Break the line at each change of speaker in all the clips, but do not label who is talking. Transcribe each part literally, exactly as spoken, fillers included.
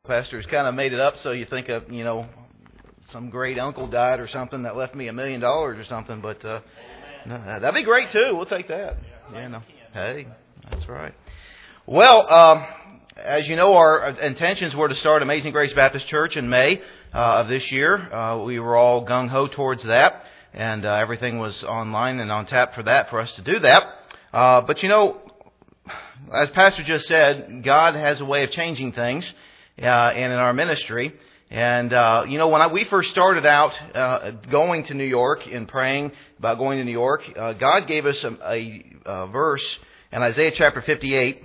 Pastor's kind of made it up so you think of, you know, some great uncle died or something that left me a million dollars or something. But uh, no, that'd be great too. We'll take that. You know, hey, that's right. Well, um, as you know, our intentions were to start Amazing Grace Baptist Church in May uh, of this year. Uh, we were all gung-ho towards that, and uh, everything was online and on tap for that, for us to do that. Uh, but you know, as Pastor just said, God has a way of changing things uh, and in our ministry. And, uh, you know, when I, we first started out uh, going to New York and praying about going to New York, uh, God gave us a, a, a verse in Isaiah chapter fifty-eight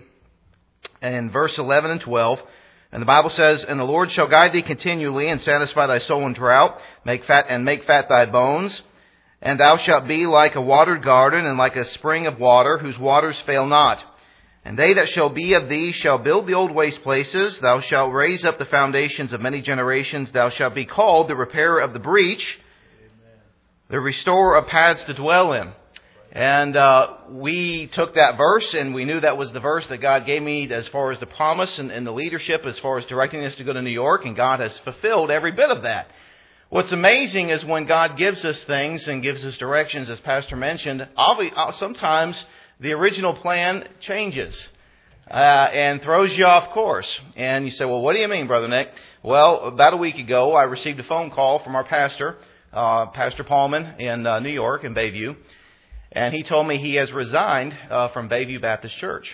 and verse eleven and twelve. And the Bible says, "And the Lord shall guide thee continually and satisfy thy soul in drought, make fat and make fat thy bones. And thou shalt be like a watered garden and like a spring of water, whose waters fail not. And they that shall be of thee shall build the old waste places. Thou shalt raise up the foundations of many generations. Thou shalt be called the repairer of the breach, Amen. The restorer of paths to dwell in." And uh, we took that verse, and we knew that was the verse that God gave me as far as the promise and, and the leadership, as far as directing us to go to New York. And God has fulfilled every bit of that. What's amazing is when God gives us things and gives us directions, as Pastor mentioned, sometimes the original plan changes uh, and throws you off course. And you say, well, what do you mean, Brother Nick? Well, about a week ago, I received a phone call from our pastor, uh, Pastor Paulman in uh, New York, in Bayview. And he told me he has resigned uh, from Bayview Baptist Church.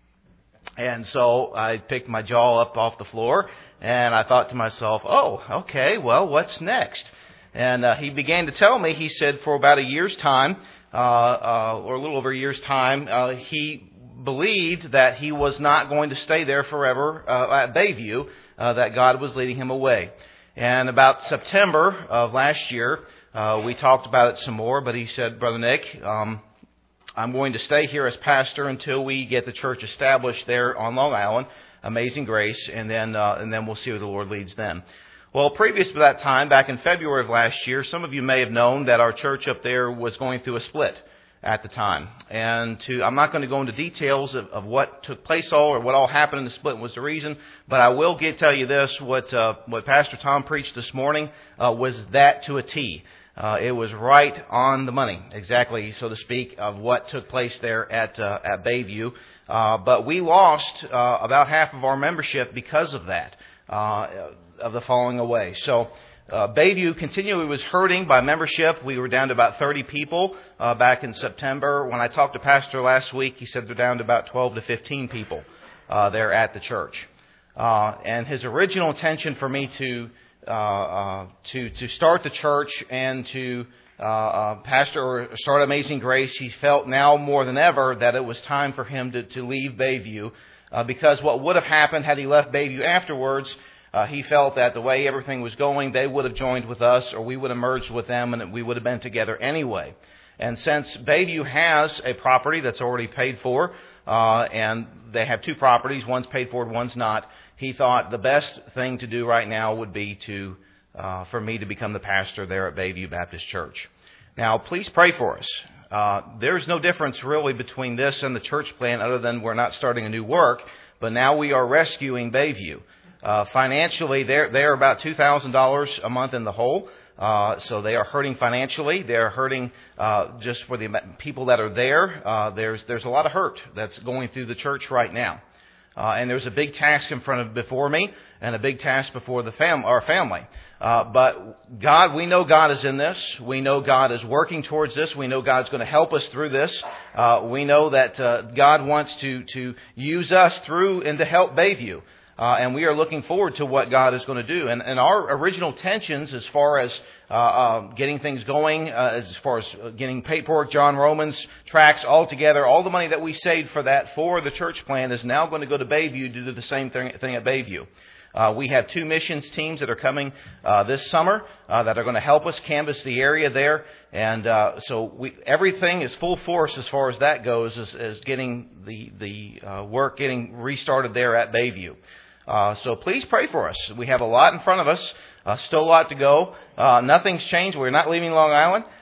And so I picked my jaw up off the floor, and I thought to myself, oh, okay, well, what's next? And uh, he began to tell me, he said, for about a year's time, Uh, uh, or a little over a year's time, uh, he believed that he was not going to stay there forever uh, at Bayview, uh, that God was leading him away. And about September of last year, uh, we talked about it some more, but he said, Brother Nick, um, I'm going to stay here as pastor until we get the church established there on Long Island, Amazing Grace, and then uh, and then we'll see where the Lord leads then. Well, previous to that time, back in February of last year, some of you may have known that our church up there was going through a split at the time. And to, I'm not going to go into details of, of what took place all or what all happened in the split was the reason, but I will get, tell you this, what uh, what Pastor Tom preached this morning uh, was that to a T. Uh, it was right on the money, exactly, so to speak, of what took place there at, uh, at Bayview. Uh, but we lost uh, about half of our membership because of that. Uh, of the falling away. So uh, Bayview continually was hurting by membership. We were down to about thirty people uh, back in September. When I talked to Pastor last week, he said they're down to about twelve to fifteen people uh, there at the church. Uh, and his original intention for me to uh, uh, to to start the church and to uh, uh, pastor or start Amazing Grace, he felt now more than ever that it was time for him to, to leave Bayview. Uh, because what would have happened had he left Bayview afterwards, uh, he felt that the way everything was going, they would have joined with us, or we would have merged with them, and we would have been together anyway. And since Bayview has a property that's already paid for, uh, and they have two properties, one's paid for, one's not, he thought the best thing to do right now would be to uh, for me to become the pastor there at Bayview Baptist Church. Now, please pray for us. Uh, there's no difference really between this and the church plan other than we're not starting a new work, but now we are rescuing Bayview. Uh, financially, they're, they're about two thousand dollars a month in the hole, uh, so they are hurting financially. They're hurting uh, just for the people that are there. Uh, there's there's a lot of hurt that's going through the church right now. Uh, and there's a big task in front of before me and a big task before the fam- our family. Uh, but God, we know God is in this. We know God is working towards this. We know God's going to help us through this. Uh, we know that uh, God wants to, to use us through and to help Bayview. Uh, and we are looking forward to what God is going to do. And, and our original tensions as far as uh, uh, getting things going, uh, as far as getting paperwork, John Romans, tracts, all together, all the money that we saved for that for the church plan is now going to go to Bayview to do the same thing, thing at Bayview. Uh, we have two missions teams that are coming uh, this summer uh, that are going to help us canvass the area there. And uh, so we, everything is full force as far as that goes, as, as getting the, the uh, work getting restarted there at Bayview. Uh, so please pray for us. We have a lot in front of us, uh, still a lot to go. Uh, nothing's changed. We're not leaving Long Island.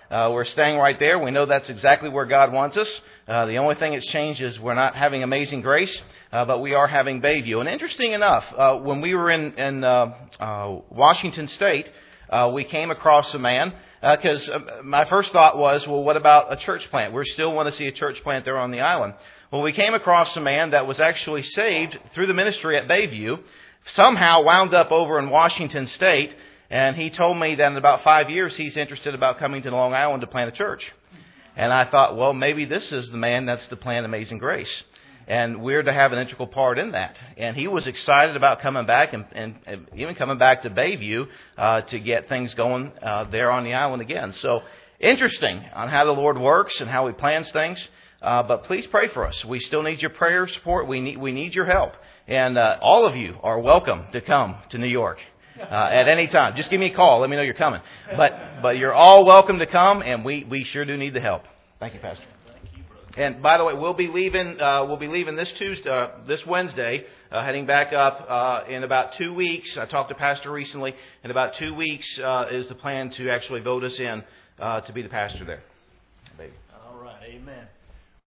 Uh, we're staying right there. We know that's exactly where God wants us. Uh, the only thing that's changed is we're not having Amazing Grace, uh, but we are having Bayview. And interesting enough, uh, when we were in, in uh, uh, Washington State, uh, we came across a man, because uh, my first thought was, well, what about a church plant? We still want to see a church plant there on the island. Well, we came across a man that was actually saved through the ministry at Bayview, somehow wound up over in Washington State, and he told me that in about five years he's interested about coming to Long Island to plant a church. And I thought, well, maybe this is the man that's to plant Amazing Grace. And we're to have an integral part in that. And he was excited about coming back and, and, and even coming back to Bayview uh, to get things going uh, there on the island again. So interesting on how the Lord works and how He plans things. Uh, but please pray for us. We still need your prayer support. We need we need your help. And uh, all of you are welcome to come to New York uh, at any time. Just give me a call. Let me know you're coming. But but you're all welcome to come, and we, we sure do need the help. Thank you, Pastor. And by the way, we'll be leaving. Uh, we'll be leaving this Tuesday, uh, this Wednesday, uh, heading back up uh, in about two weeks. I talked to Pastor recently. In about two weeks uh, is the plan to actually vote us in uh, to be the pastor there. Baby.
All right. Amen.